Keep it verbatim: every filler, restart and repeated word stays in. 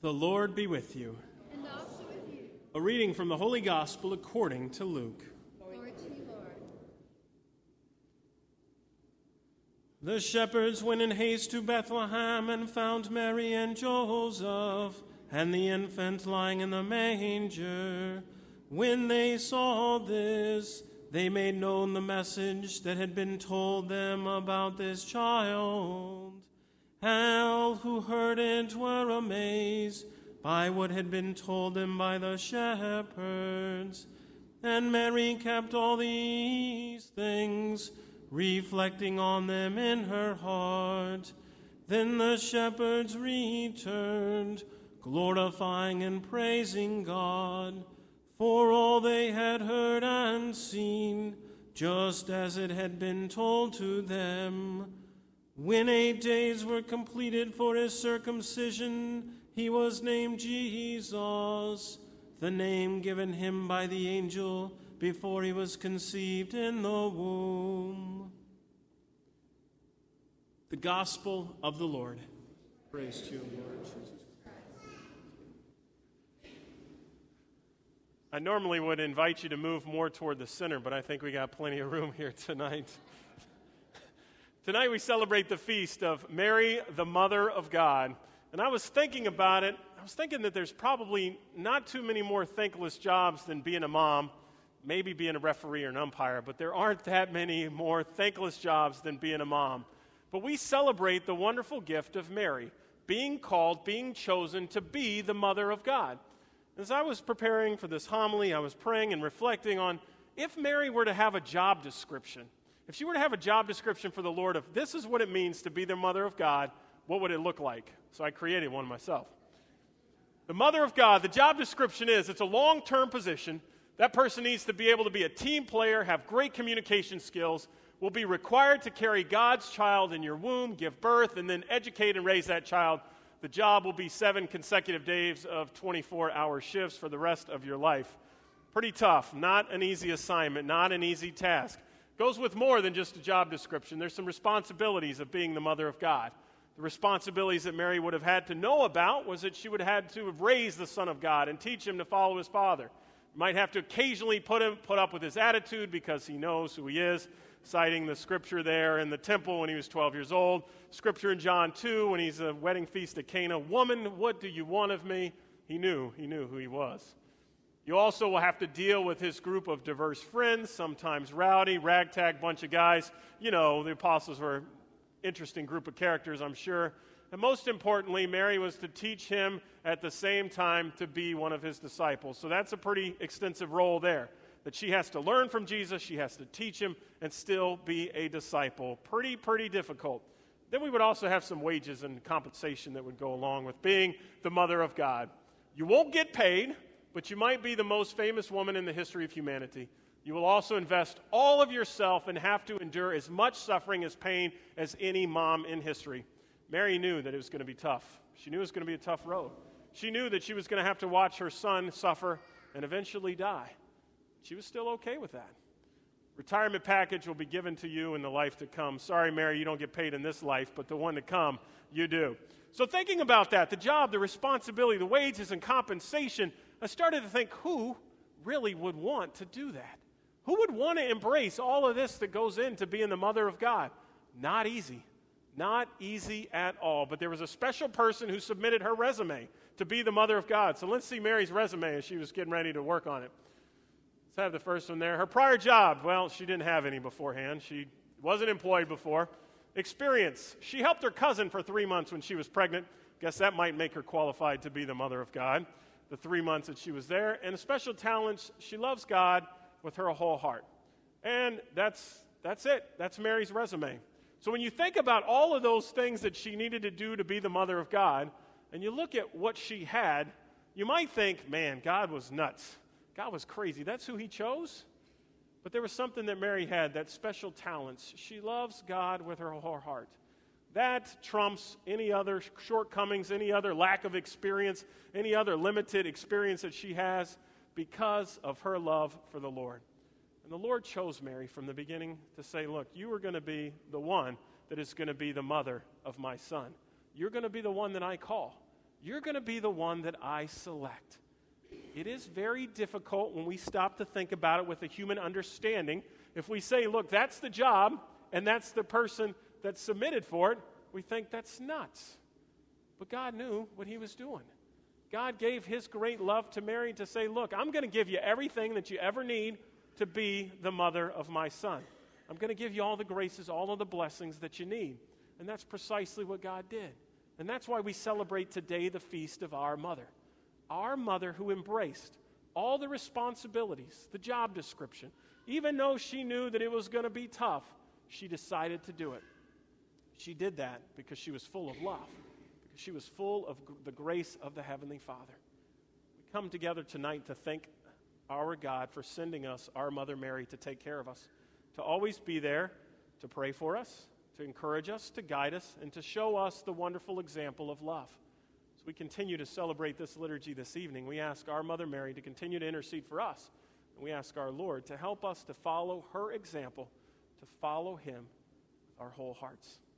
The Lord be with you. And also with you. A reading from the Holy Gospel according to Luke. Glory to you, Lord. The shepherds went in haste to Bethlehem and found Mary and Joseph and the infant lying in the manger. When they saw this, they made known the message that had been told them about this child. All who heard it were amazed by what had been told them by the shepherds. And Mary kept all these things, reflecting on them in her heart. Then the shepherds returned, glorifying and praising God for all they had heard and seen, just as it had been told to them. When eight days were completed for his circumcision, he was named Jesus, the name given him by the angel before he was conceived in the womb. The Gospel of the Lord. Praise to you, Lord Jesus. I normally would invite you to move more toward the center, but I think we got plenty of room here tonight. Tonight we celebrate the feast of Mary, the Mother of God. And I was thinking about it. I was thinking that there's probably not too many more thankless jobs than being a mom, maybe being a referee or an umpire, but there aren't that many more thankless jobs than being a mom. But we celebrate the wonderful gift of Mary, being called, being chosen to be the Mother of God. As I was preparing for this homily, I was praying and reflecting on if Mary were to have a job description. If she were to have a job description for the Lord, if this is what it means to be the Mother of God, what would it look like? So I created one myself. The Mother of God, the job description is, it's a long-term position. That person needs to be able to be a team player, have great communication skills, will be required to carry God's child in your womb, give birth, and then educate and raise that child. The job will be seven consecutive days of twenty-four hour shifts for the rest of your life. Pretty tough, not an easy assignment, not an easy task. Goes with more than just a job description. There's some responsibilities of being the Mother of God. The responsibilities that Mary would have had to know about was that she would have had to have raised the Son of God and teach him to follow his Father. Might have to occasionally put him put up with his attitude because he knows who he is, citing the scripture there in the temple when he was twelve years old, scripture in John two when he's a wedding feast at Cana. Woman, what do you want of me? He knew, he knew who he was. You also will have to deal with his group of diverse friends, sometimes rowdy, ragtag bunch of guys. You know, the apostles were an interesting group of characters, I'm sure. And most importantly, Mary was to teach him at the same time to be one of his disciples. So that's a pretty extensive role there, that she has to learn from Jesus, she has to teach him, and still be a disciple. Pretty, pretty difficult. Then we would also have some wages and compensation that would go along with being the Mother of God. You won't get paid, but you might be the most famous woman in the history of humanity. You will also invest all of yourself and have to endure as much suffering as pain as any mom in history. Mary knew that it was going to be tough. She knew it was going to be a tough road. She knew that she was going to have to watch her son suffer and eventually die. She was still okay with that. Retirement package will be given to you in the life to come. Sorry, Mary, you don't get paid in this life, but the one to come, you do. So thinking about that, the job, the responsibility, the wages and compensation, I started to think, who really would want to do that? Who would want to embrace all of this that goes into being the Mother of God? Not easy. Not easy at all. But there was a special person who submitted her resume to be the Mother of God. So let's see Mary's resume as she was getting ready to work on it. Let's have the first one there. Her prior job, well, she didn't have any beforehand. She wasn't employed before. Experience, she helped her cousin for three months when she was pregnant. Guess that might make her qualified to be the Mother of God, the three months that she was there. And special talents, she loves God with her whole heart. And that's that's it. That's Mary's resume. So when you think about all of those things that she needed to do to be the Mother of God, and you look at what she had, you might think, man, God was nuts. God was crazy. That's who he chose? But there was something that Mary had, that special talents. She loves God with her whole heart. That trumps any other shortcomings, any other lack of experience, any other limited experience that she has because of her love for the Lord. And the Lord chose Mary from the beginning to say, look, you are going to be the one that is going to be the mother of my son. You're going to be the one that I call. you're going to be the one that I select. It is very difficult when we stop to think about it with a human understanding. If we say, look, that's the job, and that's the person that's submitted for it, we think that's nuts. But God knew what he was doing. God gave his great love to Mary to say, look, I'm going to give you everything that you ever need to be the mother of my son. I'm going to give you all the graces, all of the blessings that you need. And that's precisely what God did. And that's why we celebrate today the feast of our mother. Our mother who embraced all the responsibilities, the job description. Even though she knew that it was going to be tough, she decided to do it. She did that because she was full of love, because she was full of the grace of the Heavenly Father. We come together tonight to thank our God for sending us our Mother Mary to take care of us, to always be there, to pray for us, to encourage us, to guide us, and to show us the wonderful example of love. As we continue to celebrate this liturgy this evening, we ask our Mother Mary to continue to intercede for us. And we ask our Lord to help us to follow her example, to follow him with our whole hearts.